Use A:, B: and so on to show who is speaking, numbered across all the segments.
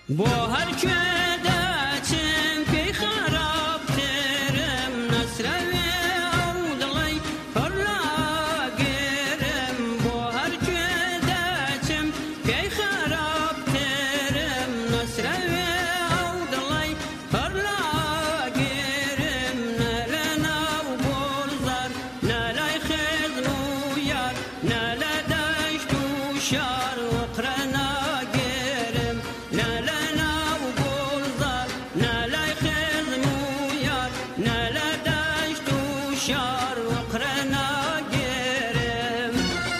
A: بو هر کده چم پی خراب ترم نسروی او دلی پر را گرم بو هر کده چم پی خراب ترم نسروی او دلی پر را گرم نلنا و بولزار نلای خزن و یار نلا دشت و شار و قرنا گرم نلنا و بولزار نلای خزن و یار نلا دشت و شار و قرنا گرم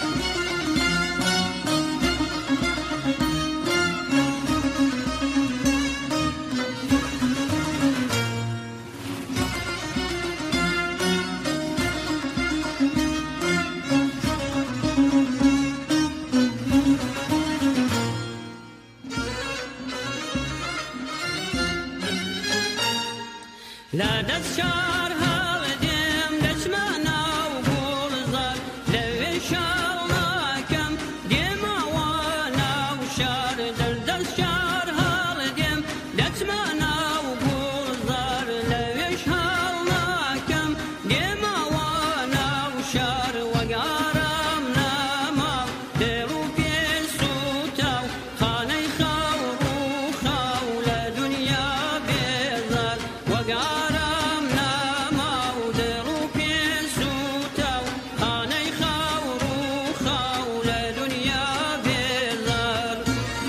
A: لا دشار هالدم دشمنا وبولزار لو شارنا كم دما وانا وشار دشار هالدم دشمنا وبولزار لو شارنا كم دما وانا وشار وقارمنا ما دلو بيسوتاو خاني خاو خاو لدنيا بيزار وقارمنا ما ودلو بيسوتاو خاني خاو خاو لدنيا بيزار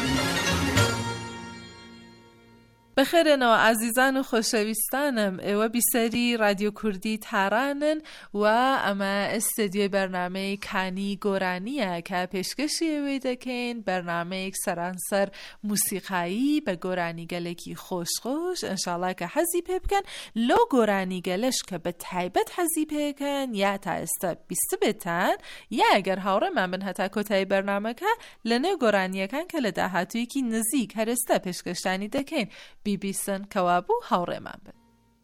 B: بخیر نو عزیزان و خوشویستانم او بیسری رادیو کردی ترانن و اما استدیو برنامه کانی گورانیه که پیشکشی ویده کن برنامه سرانسر موسیقایی به گورانی گلکی خوش انشالله که حزی پیبکن لو گورانی گلش که به تایبت حزی پیبکن یا تا استا بیست بتن یا اگر هاوره من حتا کتای برنامه که لنه گورانیه کن که لده حتوی که نزیک هر استا پیشکشتانی دکن بیبیسن کوابو هاوره من بد.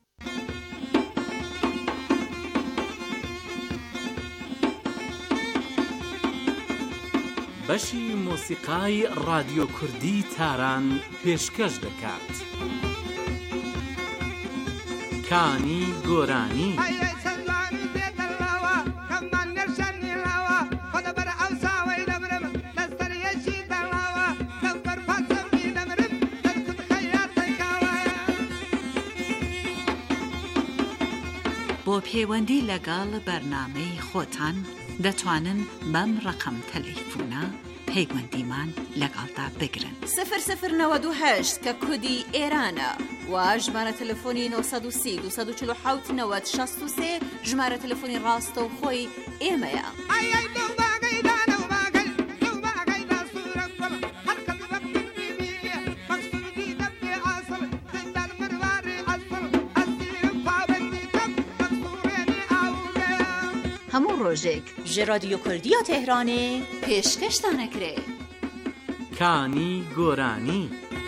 C: بەشی مۆسیقای رادیۆ کوردی تاران پێشکەش دەکات. کانی گۆرانی.
D: بۆ پەیوەندی لەگەڵ بەرنامەی خۆتان دەتوانن بەم ڕقم تەلەیفۆنە پەیوەندیمان لەگەڵدا بگرن
E: 0098 کە کودی ئێرانە و ژمارە تەلەفۆنی 930 247 90 63 ژمارە تەلەفۆنی ڕاستەوخۆی ئێمەیە.
D: هەموو ڕۆژێک
E: ji رادیۆ کوردیە تهرانê pêşkeşdanekirê.
C: کانی گۆرانی.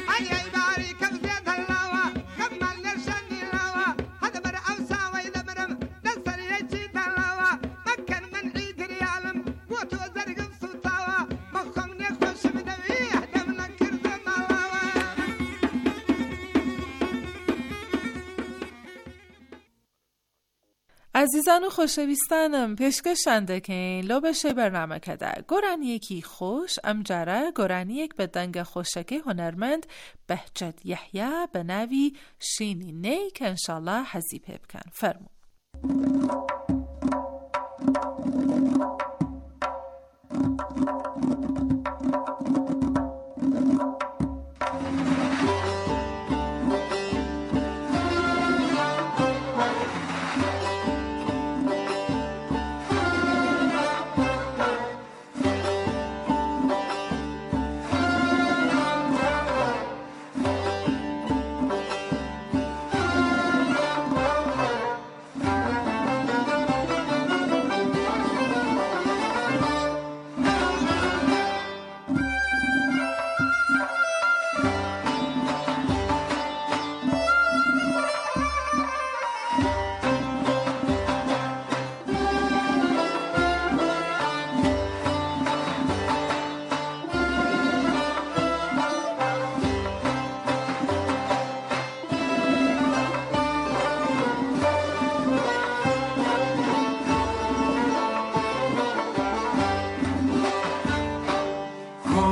B: عزیزان و خوشویستانم پیشکشان دکین لو بشه برنامه کده گورانی یکی خوش امجاره گورانی یک به دنگ خوشکی هنرمند بهجت یحیی به نوی شینی نی که انشالله حزی پیب کن فرمون.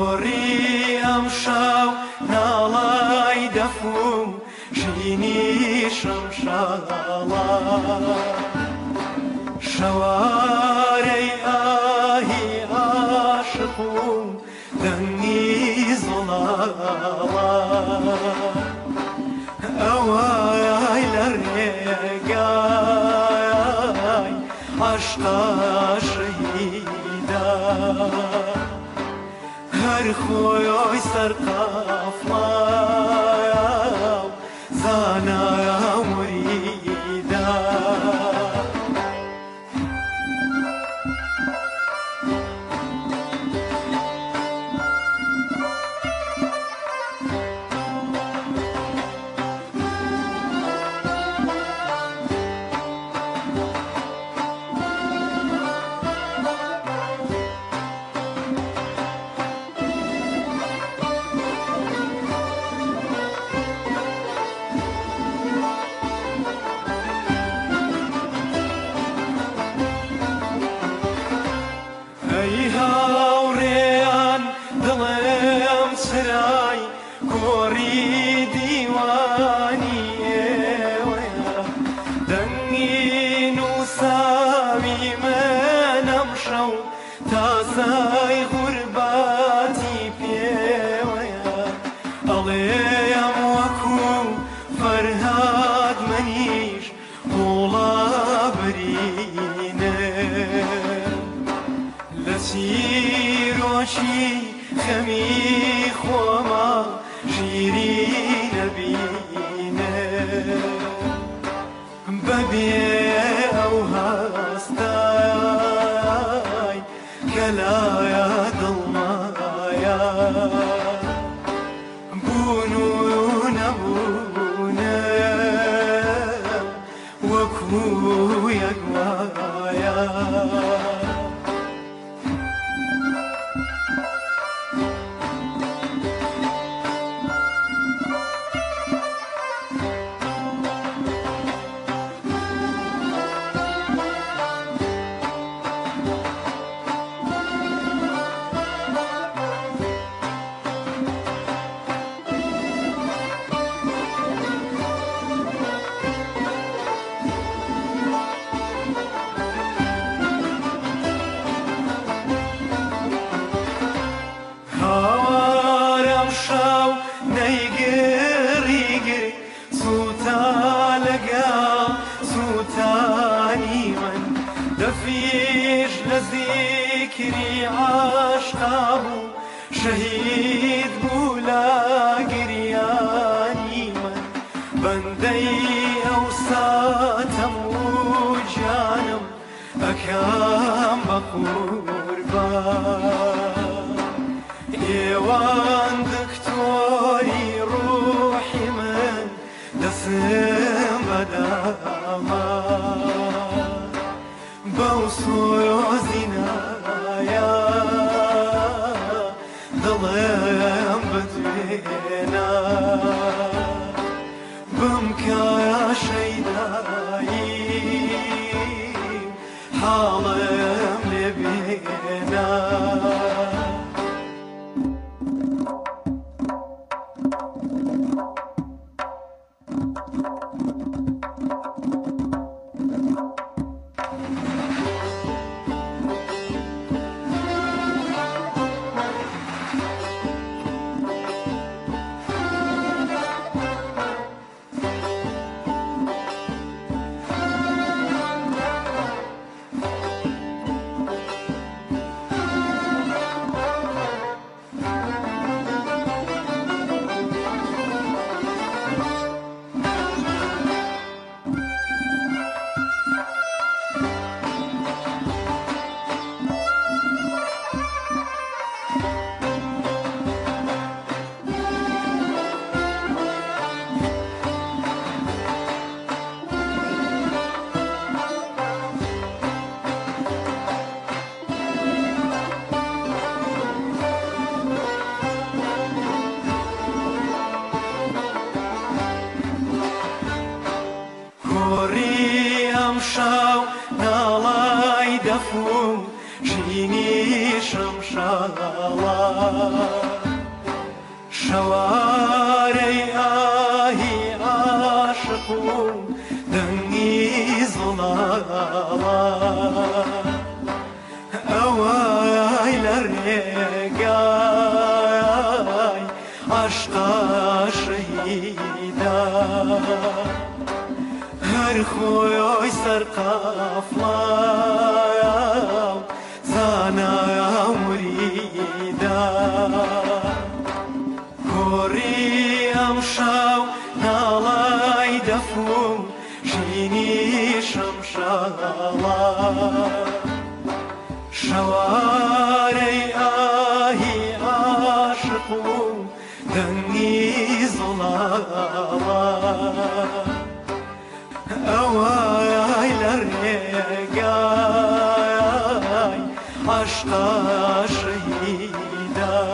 F: کوری ام شاو نالای دفو ژینی شمشالا شوارەی ئاهی عاشق و دەنگی زڵاڵا ئەوای لە ڕێگای عاشقا شەهیدا هەر خۆی سەرقافڵا زانا مریدا خەمی خۆما ژیری نەبینێ بەبێ ئەو هەستای کە لایە دڵمایە بوون و نەبوونە وەکو یەک وایە شهید بولا گریانی من بندەی ئەو ساتەم و جانم ئەکەم بە قوربان ئێوان دکتۆری ڕوحی من دەسم بەداما بەو سۆزینایە دڵم بتوێنە بمکایە شەیدایی حاڵم لێ بێنە شاو ناڵای دەفو ژینی شەمش شاڵا شەوارەی ئاهی عاشق و دەنگی زڵاڵا ئەوای لە ڕێگای عاشقا شەهیدا هەر خۆی سەرقافڵایە و زانایە وریدا کۆڕی ئەم شاو ناڵای دەفوم ژینی شەمشاڵا شەوارەی ئاهی عاشق و دەنگی زڵاڵا ئەوای لە ڕێگای عاشقا شەهیدا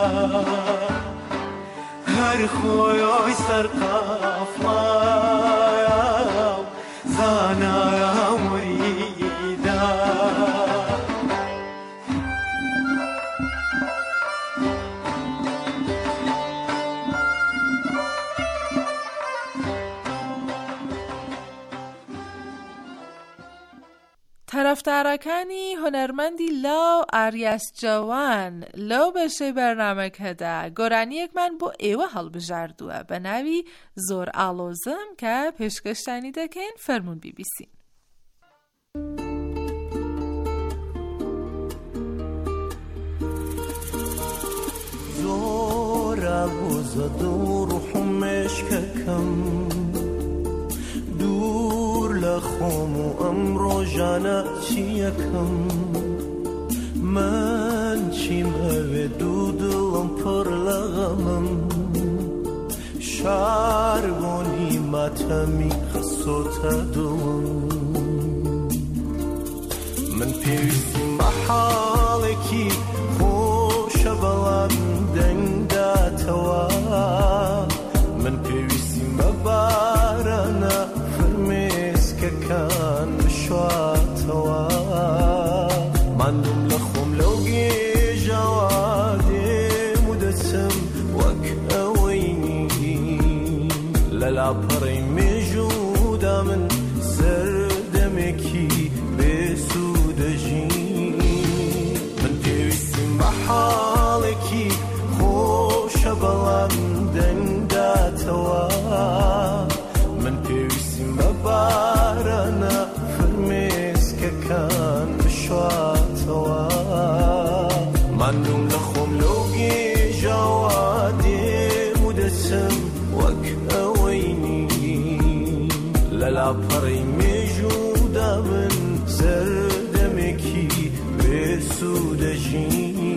F: هەر خۆی سەرقافڵایە و زانایە وریدا
B: طرفدارەکانی هونەرمەندی لاو ئاریاس جوان لەو بەشەی بەرنامەکەدا گۆرانیەکمان بۆ ئێوە هەڵبژاردووە بە ناوی زۆر ئاڵۆزم کە پێشکەشتانی دەکەین فەرموون BBC.
G: زۆر ئاڵۆزە دوو ڕوحم مێشکەکەم دوور لە خۆم و ئەم ڕۆژانە چی یەکەم من چیمەوێ دوو دڵم پڕ لە غەمم شار بۆنی ماتەمی خەسۆتە دڵم من پێویستیم بە حاڵێکی خۆشە بەڵام دەنگداتەوە من پێویستیم بە بارانە فرمێسکەکان بشواتەوە ماندوم لە خۆم لەو گێژەوە دێم و دەچم وەک ئەوەی لە لاپەڕەی مێژوودا من سەردەمێکی بێسوودەژین من پێویستیم بە حاڵێکی خۆشە بەڵام دەنگداتەوە من پێویستیم بە بارانە فرمێسکەکان بشواتەوە ماندوم لە خۆم لەو گێژەوە دێم و دەچم وەک ئەوەی لە لاپەڕەی مێژوودا من سەردەمێکی بێسوودەژین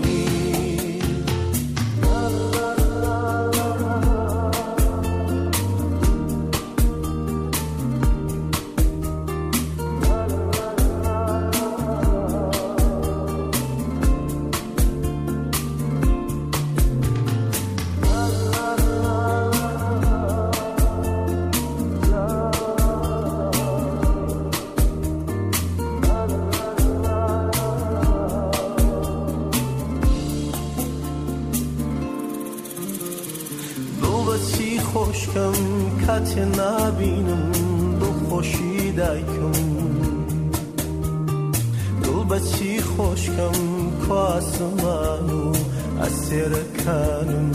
G: خۆشکەم کاتێ نابینم دڵخۆشی دایکم دڵ بەچی خۆشکەم کواسمان و ئەسێرەکانم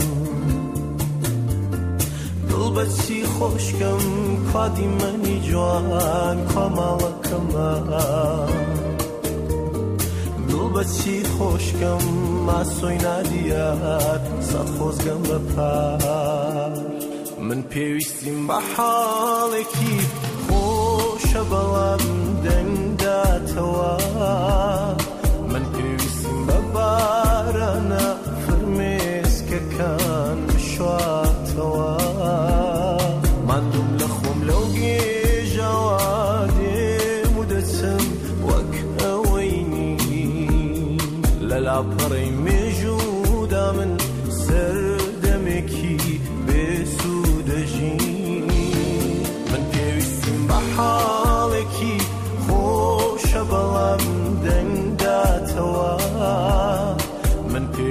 G: دڵ بەچی خۆشکەم کوا دیمەنی جوان کوا ماڵەکەمە دڵ بەچی خۆشکەم ماسۆی نادیار سەد خۆزگەم بە پار من پێویستیم بە حاڵێکی خۆشە بەڵام دەنگداتەوە من پێویستیم بە بارانە فرمێسکەکان بشواتەوە ماندوم لە خۆم لەو گێژەوە دێم و دەچم وەک ئەوەی لە لاپەڕەی مێژوودا من سەردەمێکی بێسوودەژین من پێویستیم بە حاڵێکی خۆشە بەڵام دەنگداتەوە من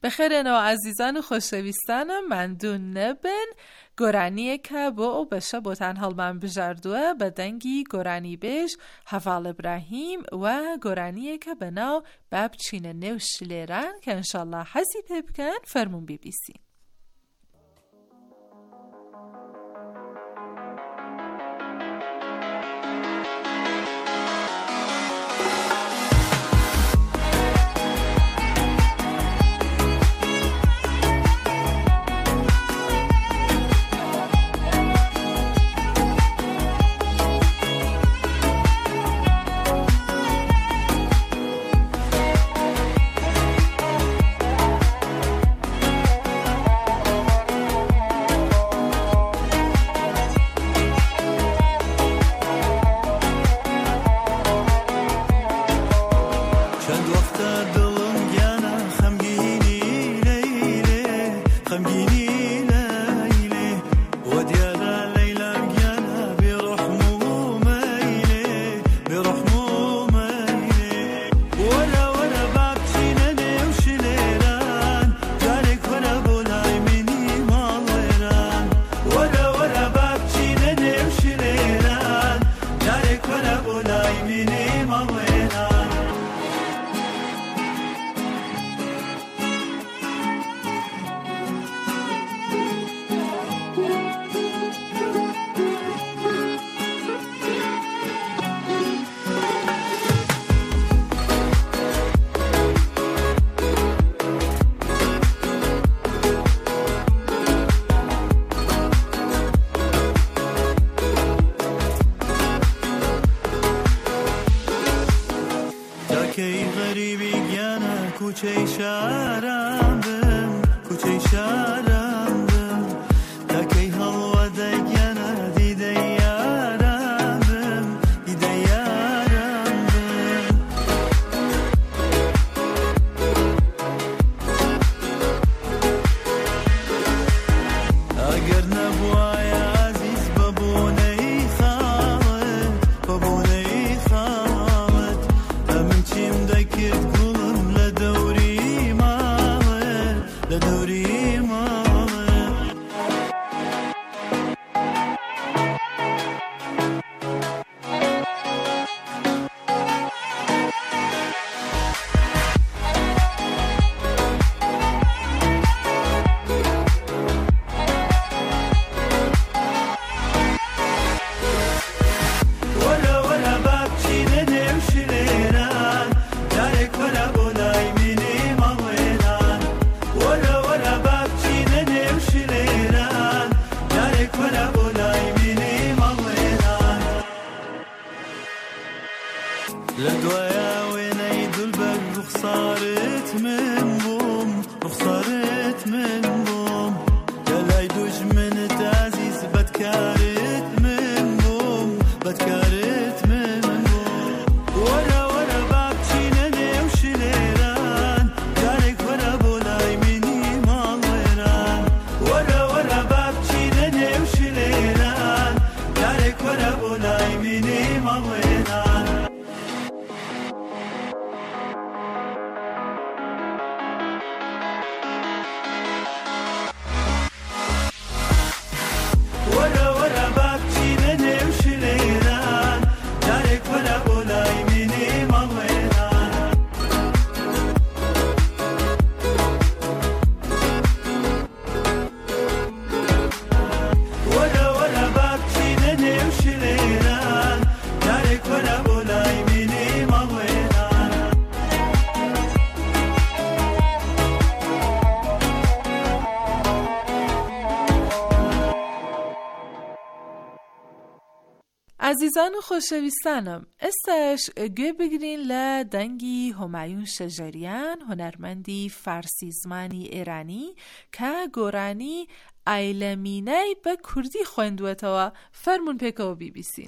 B: بخیرنا عزیزان و خوشویستانم من دون نبن گرانیه که با او بشه با تنحال من بجردوه بدنگی گرانی بیش حفال ابراهیم و گرانیه که بناو باب چین نوشلیران که انشالله حزی بکن فرمون بی بی سی.
G: کوچه شهرم بم کوچه شهرم بم تکی هوا دگنه دیده یارم بم دیده یارم بم اگر نبوای عزیز ببونه خالد ببونه خالد همین چیم دکت لدوايا ويني دلبك رخصارت من بوم رخصارت من بوم يلاي دوج من تعزيز بدكارت من بوم بدكارت من بوم ورا ورا باكشينني وشليران جارك ورا بولاي مني مالويران ورا ورا باكشينني وشليران جارك ورا بولاي مني مالويران
B: عزیزان و خوشویستانم استش گوی بگیرین لدنگی همایون شجریان هنرمندی فارسی زمانی ایرانی که گورانی ایلمینه به کردی خوندوتوا فرمون پیکو بی بیسین.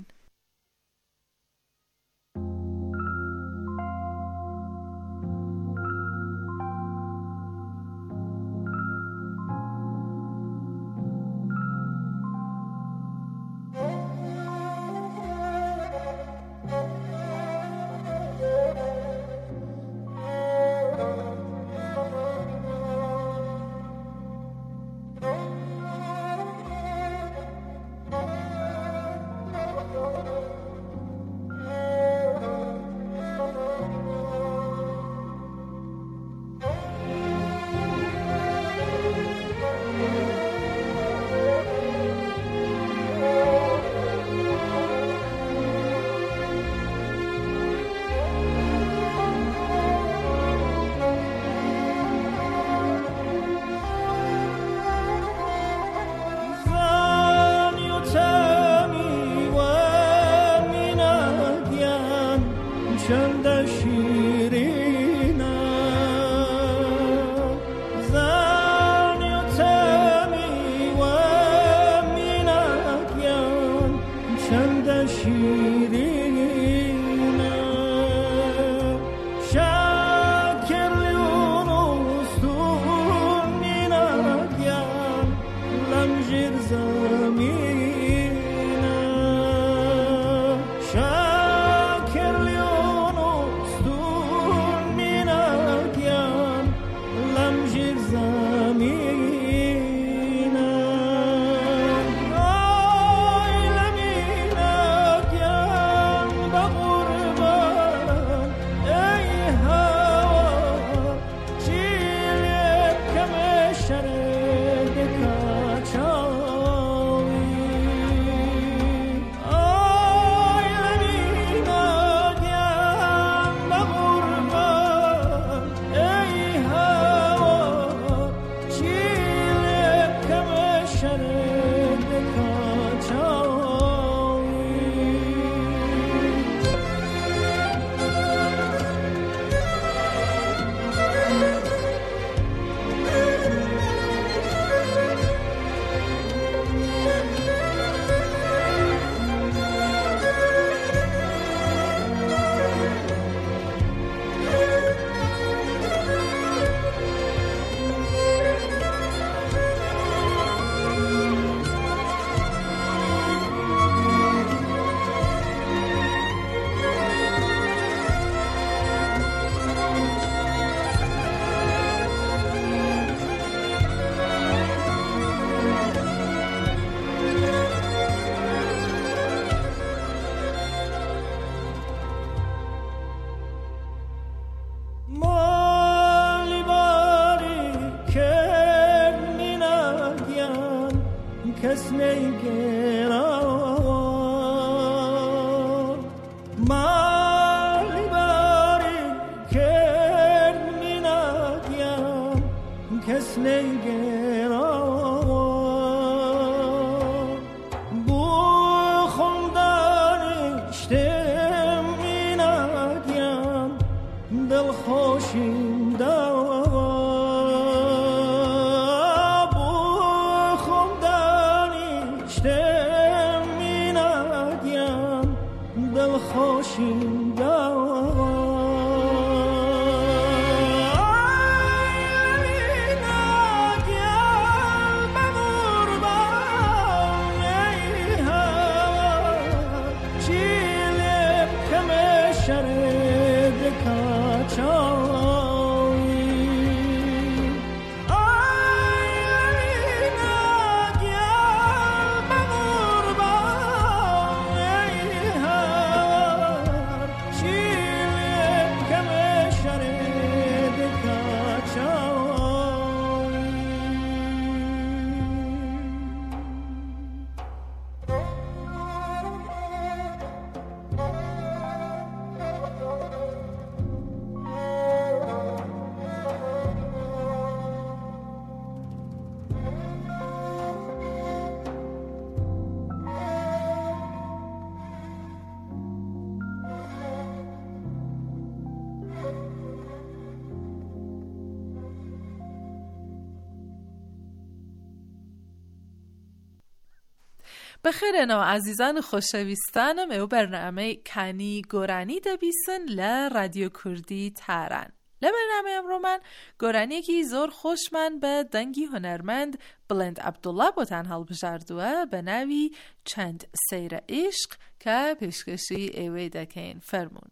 B: بخیرنا عزیزان خوشویستانم او برنامه کانی گورانی دبیسن لرادیو کردی تاران. لبرنامه امرو من گورانی که زور خوشمن به دنگی هنرمند بلند عبدالله بوتن حال بجردوه به نوی چند سیر عشق که پیشکشی ایوی دکین فرمون.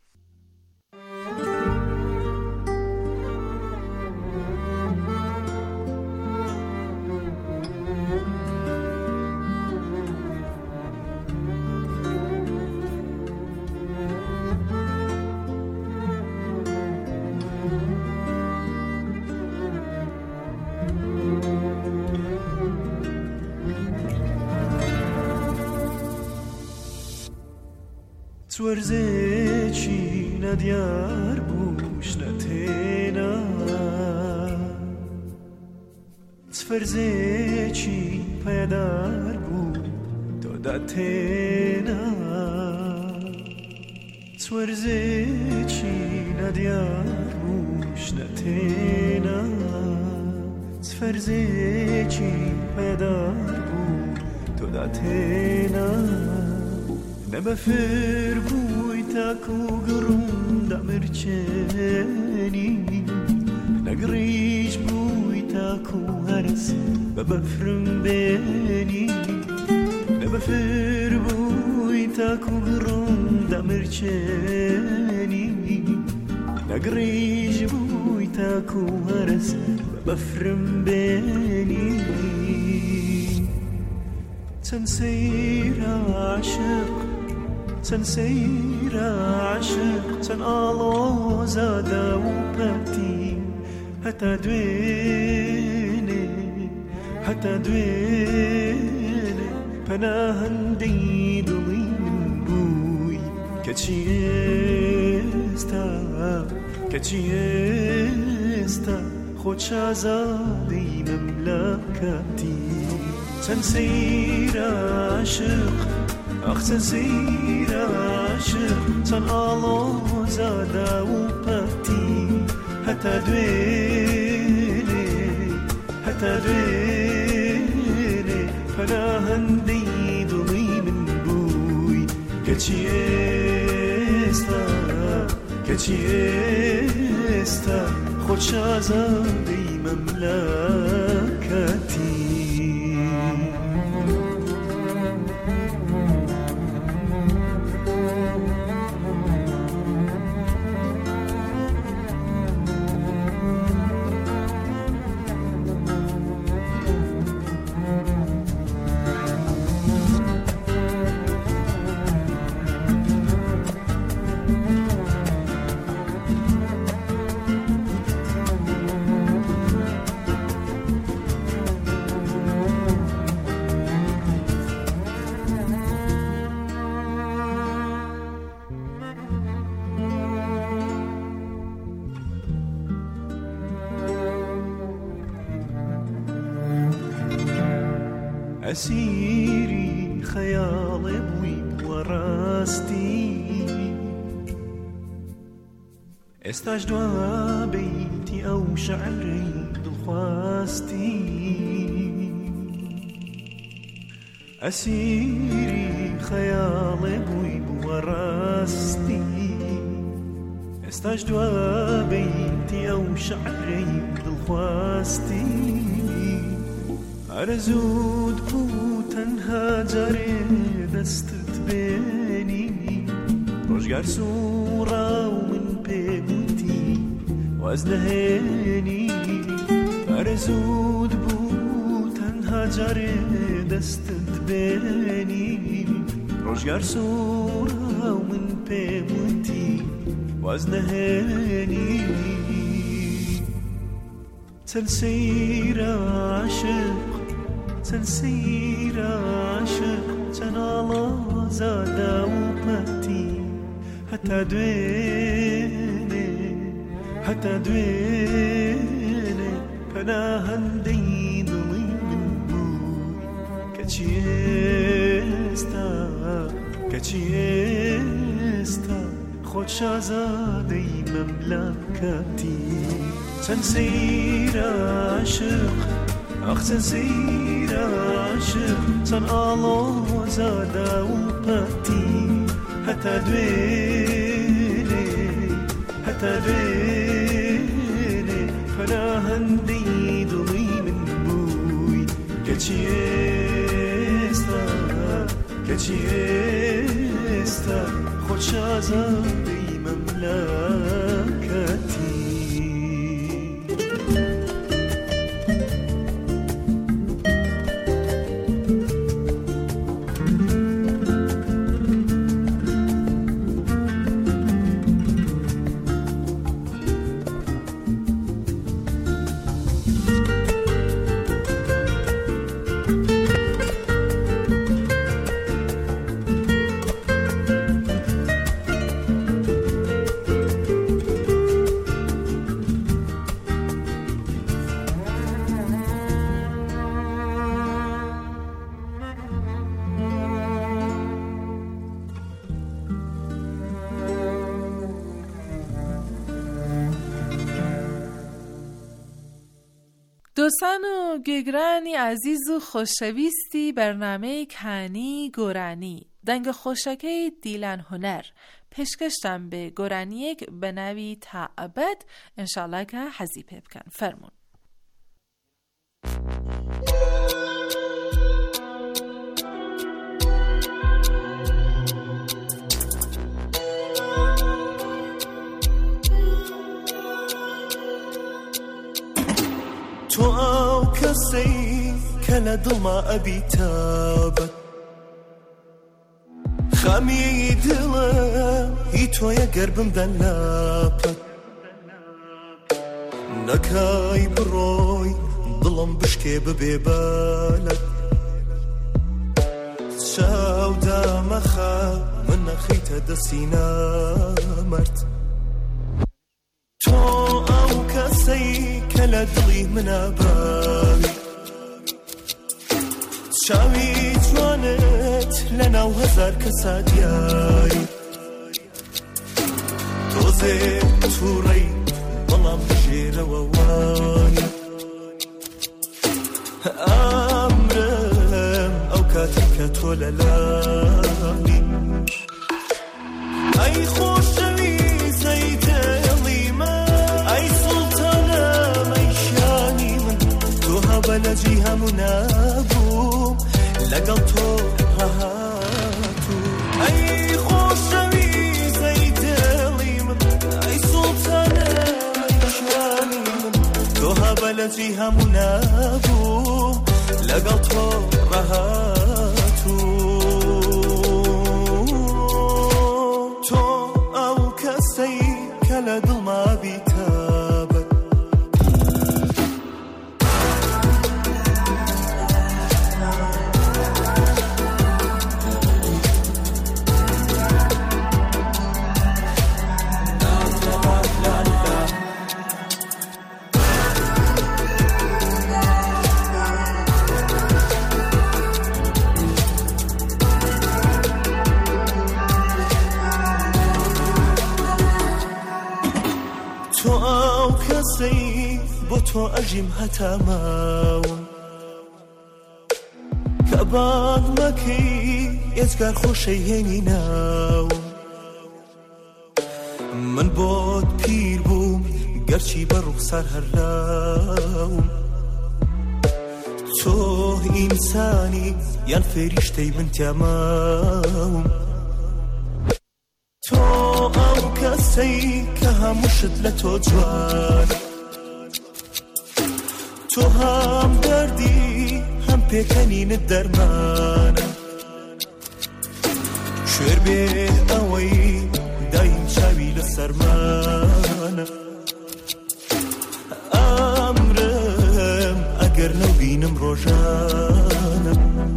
G: سوارزه چی ندیار بوش نتینا سفرزه چی پیدار بو تو دتینا
F: سوەرزێکی نەدیار بووش نەتێنە سفەرزێکی پەدار بوو تۆدا تێنە نەبەفر بووی تاک و گڕم دەمرچێنی نەگڕیش بووی تاک و هەرس بە بەفرم بێنی نەبەفر بووی تاک و گڕم دەمرچێنی نەگڕیش بووی تاک و هەرس بە بەفرم بێنی چەند سەیرە عاشق چەند سەیرە عاشق چەند ئاڵۆزەدا و پەتی هەتا دوێنێ هەتا دوێنێ پەناهەندەی دڵی من بووی کەچی ئێستا کەچی ئێستا خۆت شازادەی مەملەکەتی چەند سەیرە عاشق ئەخ چەند سەیرە عاشق چەند ئاڵۆزەدا و پەتی هەتا دوێنێ هەتا دوێنێ پەناهەندەی دڵی من بووی کەچی ئێستا کەچی ئێستا خۆت شازادەی مەملەکەتی ئەسیری خەیاڵێ بووی وەڕاستی ئێستاش دوابەیتی ئەو شەعرەی دڵخواستی ئەسیری خەیاڵێ بووی وەڕاستی ئێستاش دوابەیتی ئەو شەعرەی دڵخواستی ئەرزوود بوو تەنها جارێ دەستت بێنی ڕۆژگار سوورا و من پێگوتی واز نەهێنی ئەرزوود بوو تەنها جارێ دەستت بێنی ڕۆژگار سوورا و من پێگوتی واز نەهێنی چەند سەیرە عاشق چەند سەیرە عاشق چەند ئاڵۆزەدا و پەتی هەتا دوێنێ هەتا دوێنێ پەناهەندەی دڵی من بووی کەچی ئێستا کەچی ئێستا خۆت شازادەی مەملەکەتی چەند سەیرە عاشق ئەخ چەند سەیرە عاشق چەند ئاڵۆزەدا و پەتی هەتا دوێنێ هەتا دوێنێ پەناهەندەی دڵی من بووی کەچی ئێستا کەچی ئێستا خۆت شازادەی مەملەکەتی
B: دوستان و گوگرانی عزیز و خوشویستی برنامه کانی گۆرانی دەنگە خۆشەکەی دیلان هوەر پێشکەشتان بێ گۆرانیەک بە ناوی تاعەبەد ئینشاڵڵا کە حەزی پێ بکەن فەرموون.
G: تۆ ئەو کەسەی کە لە دڵما ئەبی تابەت خەمی دڵە هی تۆیە گەر بمدەن لاپەت نەکای بڕۆی دڵم بشکێ ببێ بەلەت چاودا مەخە من نەخیتە دەستی نامەرد تۆ ئەو کەسەی کە لە دڵی منە باوی چاوی جوانت لە ناو هەزار کەسا دیاری تۆزێ تووڕەی بەڵام بژێرەوە وانی ئەمرم ئەو کاتی کە تۆ لە لامی ئەی خۆشەویستەی دڵی من ئەی سوڵتانە مەیشانی من تۆ هەبەلەجی هەموو نەبوو لەگەڵ تۆ هاتوو ئەی خۆشەویستەی دڵی من ئەی سوڵتانە مەیشانی من تۆ هەبەلەجی هەموو نەبوو لەگەڵ تۆ ڕەهاتوو تۆ ئەو کەسەی کە لە دڵما بیتابەت تۆ ئەو کەسەی بۆ تۆ ئەژیم هەتا ماوم کە باڵ مەکەی ئێجگار خۆشەی هێنی ناوم من بۆت پیر بووم گەرچی بە ڕوخسار هەرلاوم تۆ ئینسانی یان فێریشتەی من تیاماوم تۆ ئەو کەسەی کە هەمووشت لە تۆ جوان تۆ هەم دەردی هەم پێکەنینت دەرمانە شوێر بێ ئەوەی دایم چاوی لە سەرمانە ئەمرم ئەگەر نەو بینم ڕۆژانە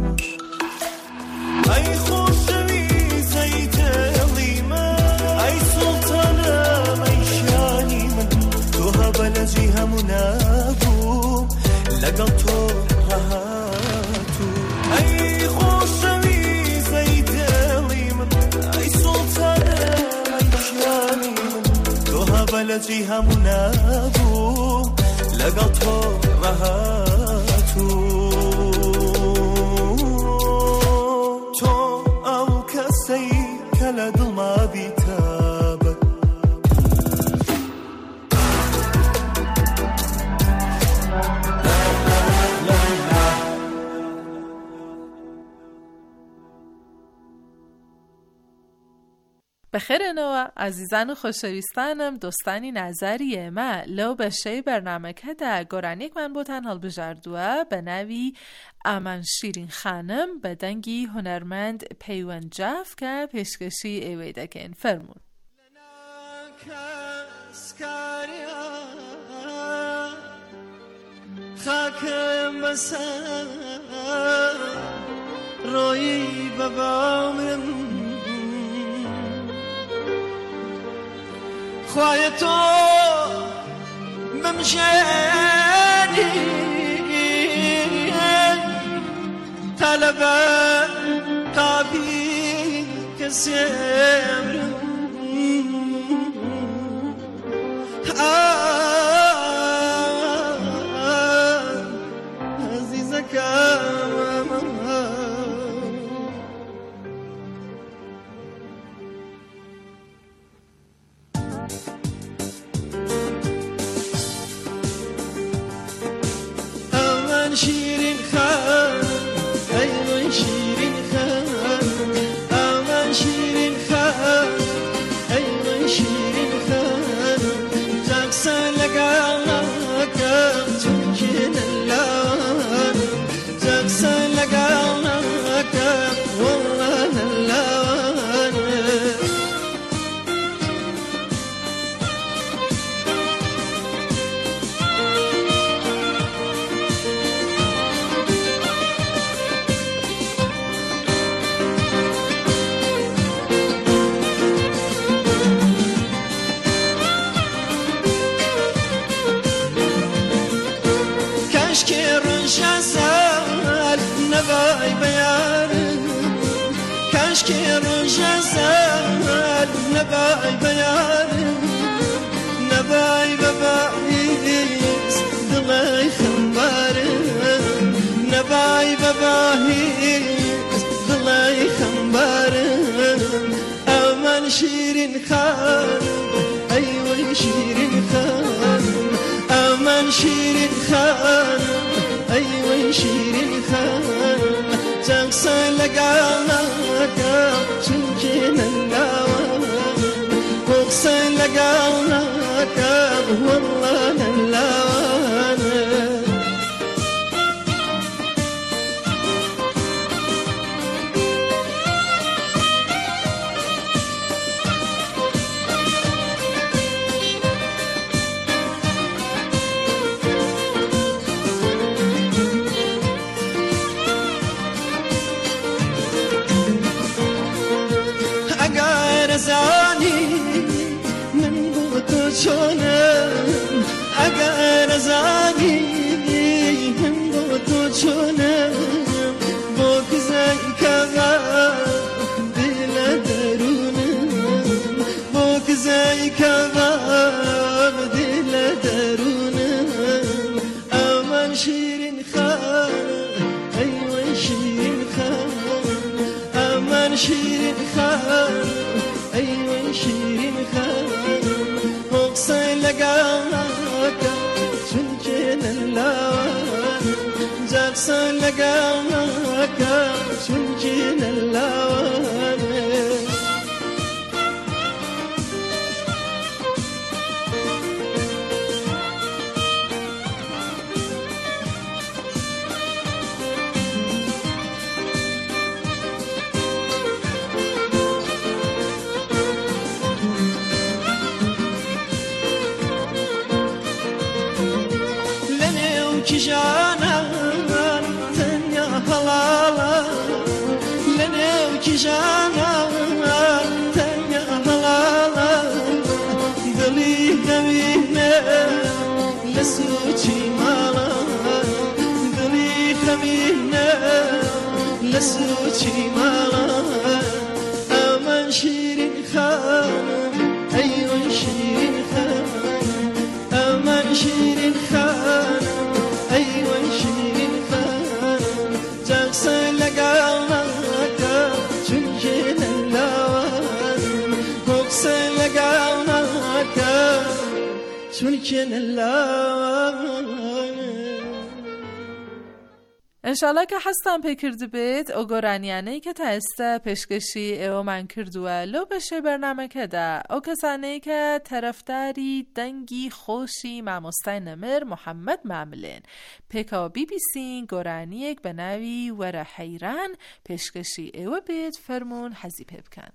G: ئەی خۆشەویستەی دڵی من ئەی سوڵتانە مەیشانی من تۆ هەبەلەجی هەموو نەبوو لەگەڵ تۆ هاتوو ئەی خۆشەویستەی دڵی من ئەی سوڵتانە مەیشانی من تۆ هەبەلەجی هەموو نەبوو لەگەڵ تۆ ڕەهاتوو تۆ ئەو کەسەی کە لە دڵما بیتابەت
B: بەخێرێنەوە ئازیزان و خۆشەویستانم دۆستانی نازاری ئێمە لەو بەشەی بەرنامەکەدا گۆرانێکمان بۆتان هەڵبژاردووە بە ناوی ئامان شیرین خانم بە دەنگی هونەرمەند پەیوەنجاف کە پێشکەشی ئێوەی دەکەین فەرموون.
F: خاکم بەسەر ڕۆیی بە باومم خوایە تۆ بمژێنی تا لەبەر قابی کەسێمرم من شیرین خانم ای من شیرین خانم من شیرین خانم ای من شیرین خانم جاکسن لگالناکم چونکن اللوان جاکسن لگالناکم والله اللوان نبای بیارم کاش که روش زد نبای بیارم نبای بباییز دلای خمبارم نبای بباییز دلای خمبارم من شیرین خانم ای وی شیرین خانم من شیرین خانم ای وی شیرین خانم جاکسن لگالناکم چونکن اللوان بغسن لگالناکم والله اللوان چونم اگر زنی من با تو چونم با کسی کباب دل درونم با کسی کباب دل درونم من شیرین خانم ای من شیرین خانم من شیرین خانم ای من شیرین خانم بغسن لگالناکم چونکن اللوان جاکسن لگالناکم چونکن اللوان جانان تنیا حلالا لنو کی جانان تنیا حلالا دلی خمینه لسوچی مالا دلی خمینه لسوچی مالا من شیرین خانم ای من شیرین خانم من شیرین خانم ای وی شیرین خانم جاکسن لگالناکم چونکن اللوان بغسن لگالناکم چونکن اللوان
B: انشالله که هستم پیکرد بیت او گرانیانه که تایسته پشکشی او من کردوه لو بشه برنامه که ده او کسانه که طرفداری دنگی خوشی ماموستای نمر محمد معملین پیکا بی بی سین گرانیک به نوی وره حیران پشکشی او بیت فرمون حزی بکن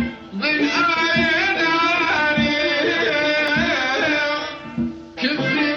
H: Give me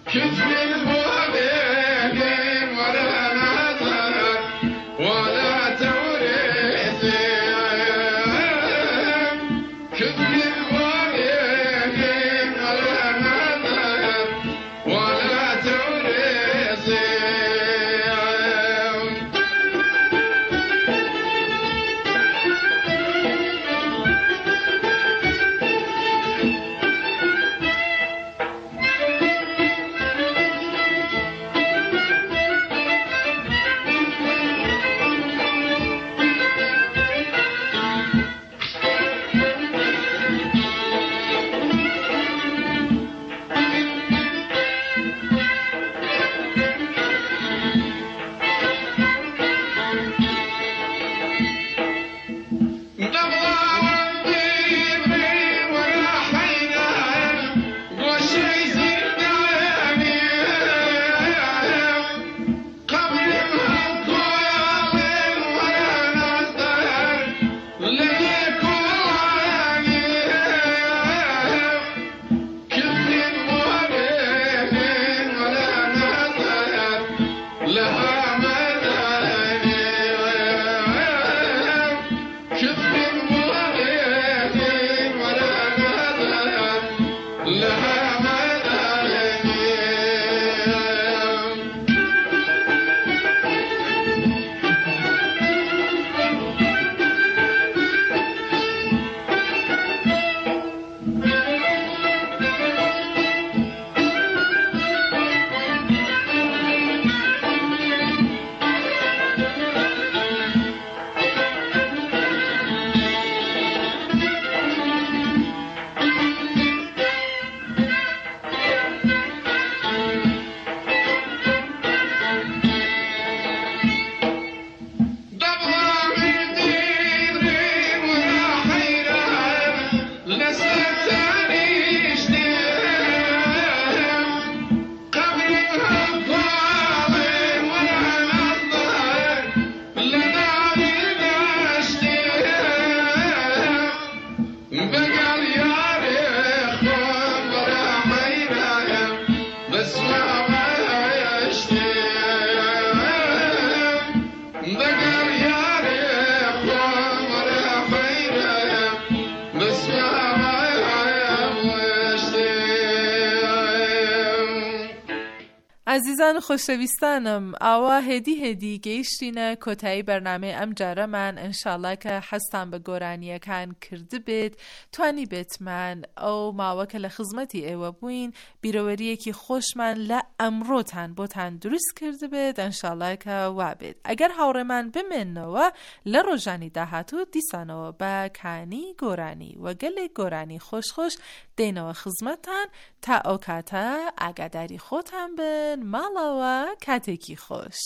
B: عزیزان خوشویستانم ئاوا هێدی گەیشتینە کۆتایی بەرنامەی ئەم جارەمان ئینشاڵڵا کە حەستان بە گۆرانیەکان کردبێت توانی بێتمان ئەو ماوەکە لە خزمەتی ئێوە بووین بیرەوەریەکی خۆشمان لە ئەمڕۆتان بۆتان دروست کردبێت ئینشاڵڵا کە وابێت ئەگەر هاوڕێمان بمێننەوە لە ڕۆژانی داهاتوو دیسانەوە بە کانی گۆرانی و گەلێک گۆرانی خۆش دێنەوە خزمەتان تا ئەو کاتە ئاگاداری خۆتان بن ماڵەوە کاتێکی خۆش.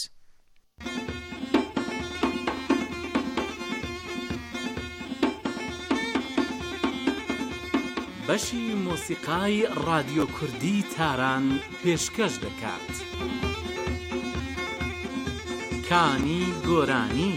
C: بەشی مۆسیقای رادیۆ کوردی تاران پێشکەش دەکات. کانی گۆرانی.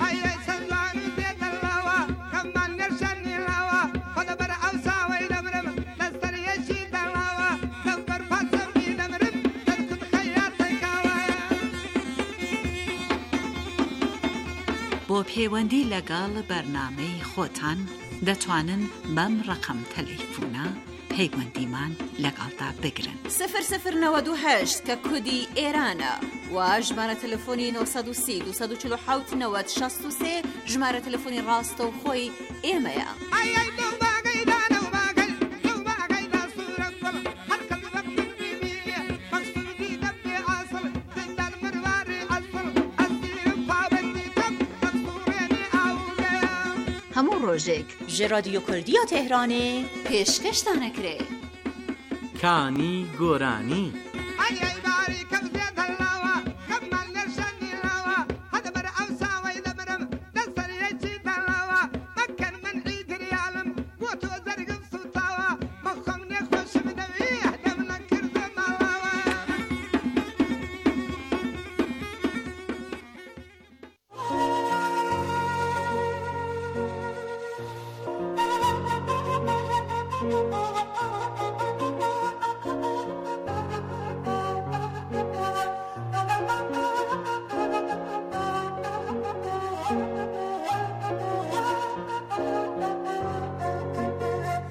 D: بۆ پەیوەندی لەگەڵ بەرنامەی خۆتان دەتوانن بەم ڕقم تەلەیفۆنە پەیوەندیمان لەگەڵدا بگرن
E: 0098 کە کودی ئێرانە و ژمارە تەلەفۆنی 930 247 90 63 ژمارە تەلەفۆنی ڕاستەوخۆی ئێمەیە. هەموو ڕۆژێک ژێ رادیۆ کوردیە تێهرانێ پێشکەشتانەکرێ.
C: کانی گۆرانی.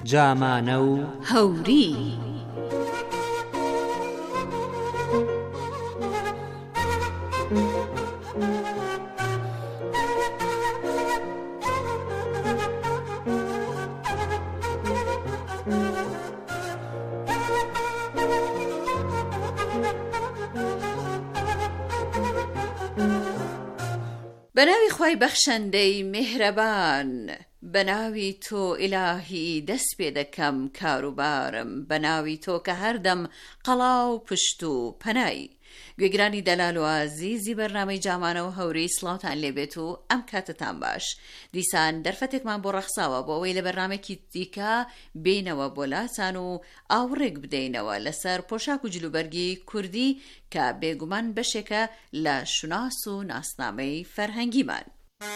H: جامانە و
E: هەوری. بەناوی خوای بەخشەندەی میهرەبان، بەناوی تۆ ئیلاهی دەست پێ دەکەم کاروبارم، بەناوی تۆ کە هەردەم قەڵاو پشت و پەنایی. گوێگرانی دەلال و عەزیزی بەرنامەی جامانە و هەوری، سڵاوتان لێبێت و ئەم کاتتان باش. دیسان دەرفەتێکمان بۆ ڕەخساوە بۆ ئەوەی لە بەرنامێکی دیکە بینەوە بۆ لاتان و ئاوڕێک بدەینەوە لەسەر پۆشاک و جلوبەرگی کوردی کە بێگومان بەشێکە لە شوناس و ناسنامەی فەرهەنگیمان.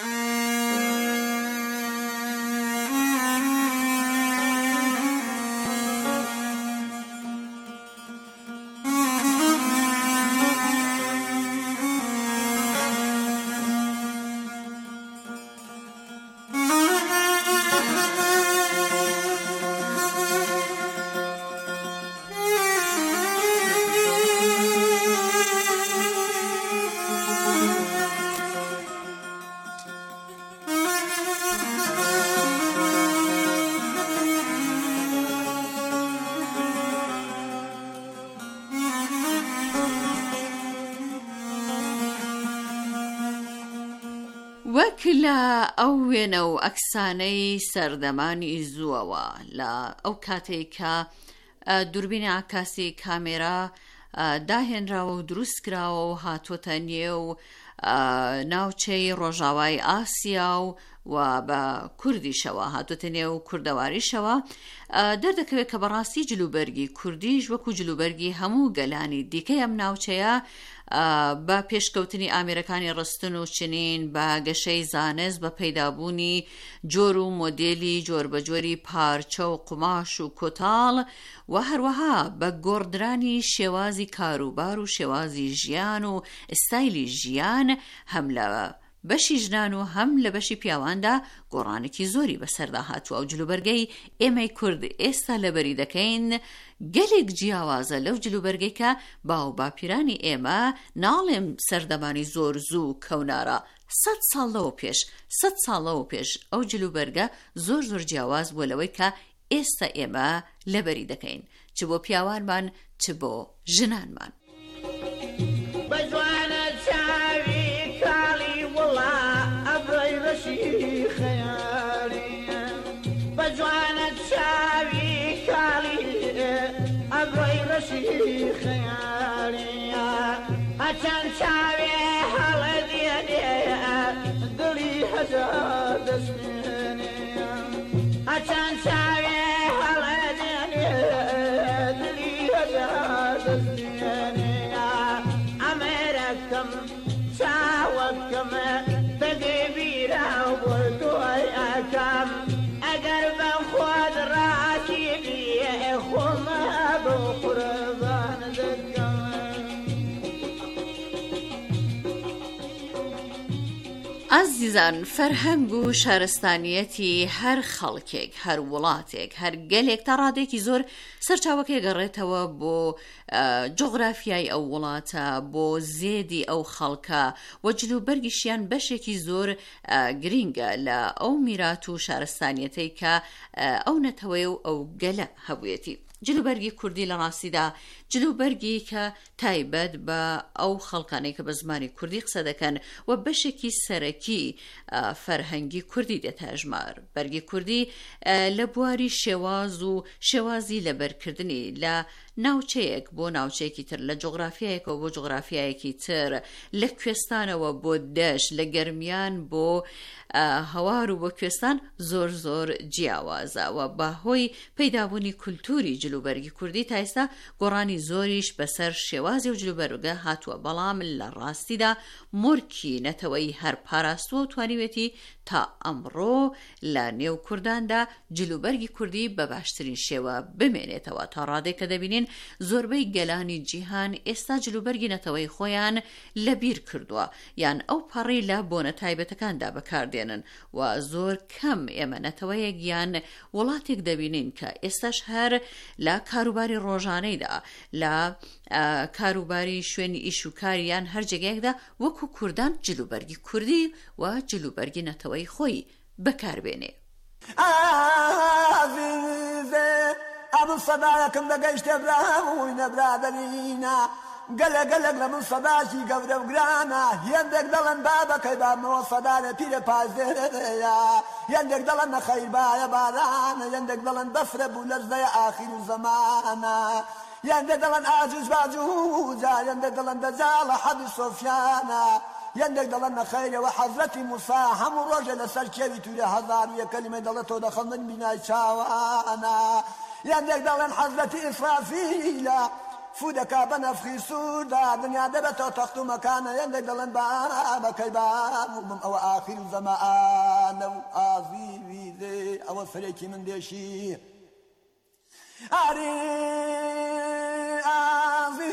E: وەک لە ئەو وێنە و ئەکسانەی سەردەمانی زووەوە لە ئەو کاتێک کە دووربینی عکاسی کامێرا داهێنراوە و دروستکراوە و هاتوۆتە نێو ناوچەی ڕۆژاوای ئاسیا و بە کوردیشەوە هاتوۆتە نێو کوردەواریشەوە، دەردەکەوێت کە بەڕاستی جلوبەرگی کوردیش وەکو جلوبەرگی هەموو گەلانی دیکەی ئەم ناوچەیە بە پێشکەوتنی ئامێرەکانی ڕستن و چنین بە گەشەی زانست بە پەیدابوونی جۆر و مۆدێلی جۆربەجۆری پارچە و قوماش و کۆتاڵ و هەروەها بە گۆڕدرانی شێوازی کاروبار و شێوازی ژیان و ئستایلی ژیان هەم لە بەشی ژنان و هەم لە بەشی پیاواندا گۆڕانێکی زۆری بەسەردا هاتووە و جلوبەرگەی ئێمەی کورد ئێستا لەبەری دەکەین گەلێک جیاوازە لەو جلوبەرگەی کە باو باپیرانی ئێمە ناڵێم سەردەمانی زۆر زوو کەونارە 100 ساڵەوە پێش ئەو جلوبەرگە زۆر زۆر جیاواز بووە لەوەی کە ئێستا ئێمە لەبەری دەکەین، چ بۆ پیاوانمان چ بۆ ژنانمان. عزیزان، فەرهەنگ و شارستانیەتی هەر خەڵکێک، هەر وڵاتێک، هەر گەلێک تا ڕادێکی زۆر سەرچاوەکەی گەڕێتەوە بۆ جۆغرافیای ئەو وڵاتە، بۆ زێدی ئەو خەڵکە و جلوبەرگیشیان بەشێکی زۆر گرینگە لە ئەو میرات و شارستانیەتەی کە ئەو نەتەوەی و ئەو گەلە هەبوویەتی. جلوبەرگی کوردی لە ڕاستیدا جلوبەرگی کە تایبەت بە ئەو خەڵکانەی کە بە زمانی کوردی قسە دەکەن و بەشێکی سەرەکی فەرهەنگی کوردی دێتەژمار. بەرگی کوردی لە بواری شێواز و شێوازی لەبەرکردنی لە ناوچەیەک بۆ ناوچەیەکی تر، لە جۆغرافیایەکەوە بۆ جۆغرافیایەکی تر، لە کوێستانەوە بۆ دەشت، لە گەرمیان بۆ هەوار و بۆ کوێستان زۆر زۆر جیاوازە و بەهۆی پەیدابوونی کولتوری جلوبەرگی کوردی تا ئێستا گۆڕانی زۆریش بەسەر شێوازی و جلوبەرگە هاتووە، بەڵام لە ڕاستیدا مورکی نەتەوەی هەر پاراستووە و توانیوێتی تا ئەمڕۆ لە نێو کورداندا جلوبەرگی کوردی بە باشترین شێوە بمێنێتەوە. تا ڕادێک کە دەبینین زۆربەی گەلانی جیهان ئێستا جلوبەرگی نەتەوەی خۆیان لەبیر کردووە، یان ئەو پەڕی لە بۆنە تایبەتەکاندا بەکاردێنن و زۆر کەم ئێمە نەتەوەیەک یان وڵاتێک دەبینین کە ئێستاش هەر لە کاروباری ڕۆژانەیدا، لە کاروباری شوێنی ئیش و کاریان هەر جێگەیەکدا وەکو کوردان جلوبەرگی کوردی و جلوبەرگی نەتەوەی خۆی بەکاربێنێ.
H: ئەم سەدایەکم دەگەیشتە براوی نەبرادەرینە، گەلە لە من سەداشی گەورە و گرانە، هێندێک دەڵێن بابەکەی بامەوە سەدا لە پیرە پازێرەیە، هێندێک دەڵێن نەخەیر بایە بارانە، هێندێک دەڵێن بەفرە بوو لەرزەیە ئاخیر و زەمانە، هێندێک دەڵێن ئاجوج باجووجە، هێندێک دەڵێن دەجاڵە حەبی سۆفیانە، هێندێک دەڵێن نەخەیرەوە حەزرەتی موسا هەموو ڕۆژە لەسەر کێوی تورە هەزار و یەک کەلیمەی دەڵێت تۆ دەخەڵن بینای چاوانە، هێندێک دەڵێن حەزرەتی ئیسرافیلە فودەکا بە نەفخی سووردا دنیا دەبێتەوە تەخت و مەکانە، هێندێک دەڵێن بابەکەی بابووم ئەوە ئاخیر و زەمانە و ئازیوی دێ ئەوە فرێکی من دێشی ئاری ئازی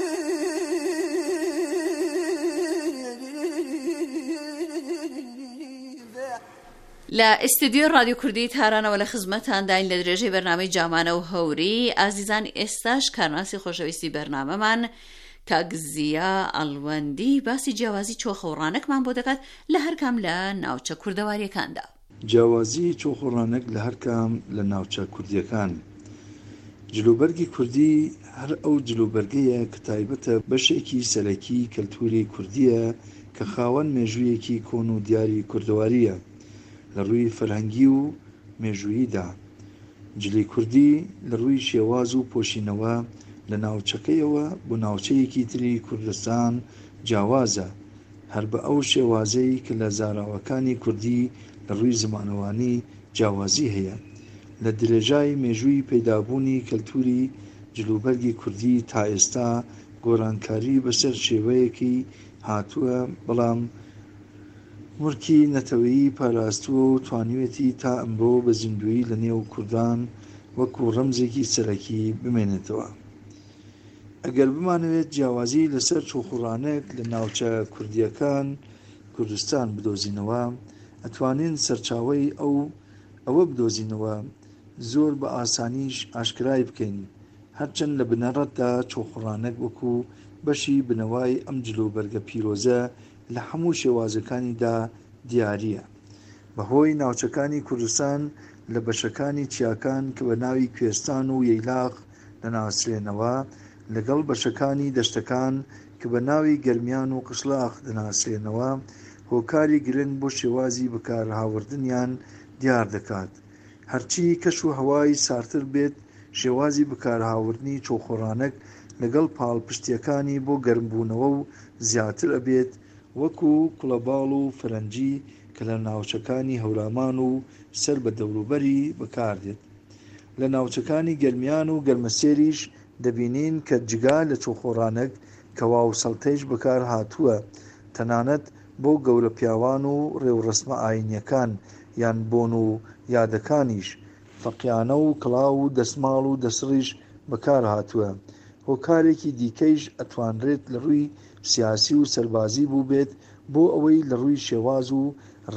E: لە ئستودیۆ رادیۆ کوردی تارانەوە لە خزمەتانداین لە درێژەی بەرنامەی جامانە و هەوری. ئازیزان، ئێستاش کارناسی خۆشەویستی بەرنامەمان کاگزیە ئەڵوەندی باسی جیاوازی چۆخەوڕانەکمان بۆ دەکات لە هەرکام لە ناوچە کوردەواریەکاندا.
I: جیاوازی چۆخەوڕانەک لە هەرکام لە ناوچە کوردیەکان. جلوبەرگی کوردی هەر ئەو جلوبەرگەیە کە تایبەتە بەشێکی سەرەکی کەلتوری کوردیە کە خاوەن مێژوویەکی کۆن و دیاری کوردەواریە لە ڕووی فەرهەنگی و مێژووییدا. جلی کوردی لە ڕووی شێواز و پۆشینەوە لە ناوچەکەیەوە بۆ ناوچەیەکی تری کوردستان جیاوازە، هەر بە ئەو شێوازەی کە لە زاراوەکانی کوردی لە ڕووی زمانەوانی جیاوازی هەیە. لە درێژای مێژووی پەیدابوونی کەلتوری جلوبەرگی کوردی تا ئێستا گۆرانکاری بەسەر شێوەیەکی هاتووە، بەڵام مورکی نەتەوەیی پاراستووە و توانیوێتی تا ئەمڕۆ بە زیندویی لە نێو کوردان وەکو ڕەمزێکی سەرەکی بمێنێتەوە. ئەگەر بمانەوێت جیاوازی لەسەر چۆخەوڕانێک لە ناوچە کوردیەکان کوردستان بدۆزینەوە، ئەتوانین سەرچاوەی ئەوە بدۆزینەوە زۆر بە ئاسانیش ئاشکرای بکەین، هەرچەند لە بنەڕەتدا چۆخەوڕانێک وەکو بەشی بنەوای ئەم جلوبەرگە پیرۆزە لە هەموو شێوازەکانیدا دیاریە. بەهۆی ناوچەکانی کوردستان لە بەشەکانی چیاکان کە بە ناوی کوێستان و یەیلاق دەناسرێنەوە، لەگەڵ بەشەکانی دەشتەکان کە بە ناوی گەرمیان و قشلاق دەناسرێنەوە، هۆکاری گرنگ بۆ شێوازی بەکارهاوردنیان دیار دەکات. هەرچی کەش و هەوای سارتر بێت، شێوازی بەکارهاوردنی چۆخەوڕانەک لەگەڵ پاڵپشتیەکانی بۆ گەرمبوونەوە و زیاتر ئەبێت، وەکو کوڵەباڵ و فەرەنجی کە لە ناوچەکانی هەورامان و سەر بە دەوروبەری بەکاردێت. لە ناوچەکانی گەرمیان و گەرمەسێریش دەبینین کە جگا لە چۆخەوڕانەک کەوا و سەڵتەیش بەکار هاتووە، تەنانەت بۆ گەورە پیاوان و ڕێوڕەسمە ئاینیەکان یان بۆن و یادەکانیش فەقیانە و کڵاو و دەسماڵ و دەسڕیش بەکار هاتووە. هۆکارێکی دیکەیش ئەتوانرێت لە ڕووی سیاسی و سەربازی بوو بێت بۆ ئەوەی لە ڕووی شێواز و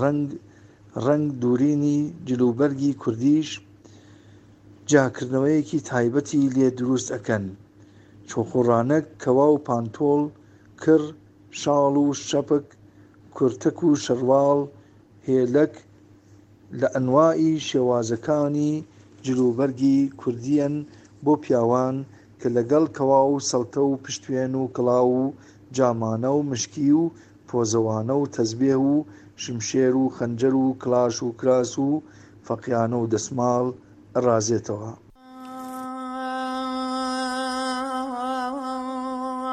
I: ڕەنگ دوورینی جلوبەرگی کوردیش جاکردنەوەیەکی تایبەتی لێ دروست ئەکەن. چۆخەوڕانەک کەوا و پانتۆڵ، کڕ، شاڵ و شەپک، کورتەک و شەرواڵ، هێلک لە ئەنوائی شێوازەکانی جلوبەرگی کوردیەن بۆ پیاوان کە لەگەڵ کەوا و سەڵتە و پشتوێن و کڵاو و جامانە و مشکی و پۆزەوانە و تەزبێه و شمشێر و خەنجەر و کلاش و کراس و فەقیانە و دەسماڵ ڕازێتەوە.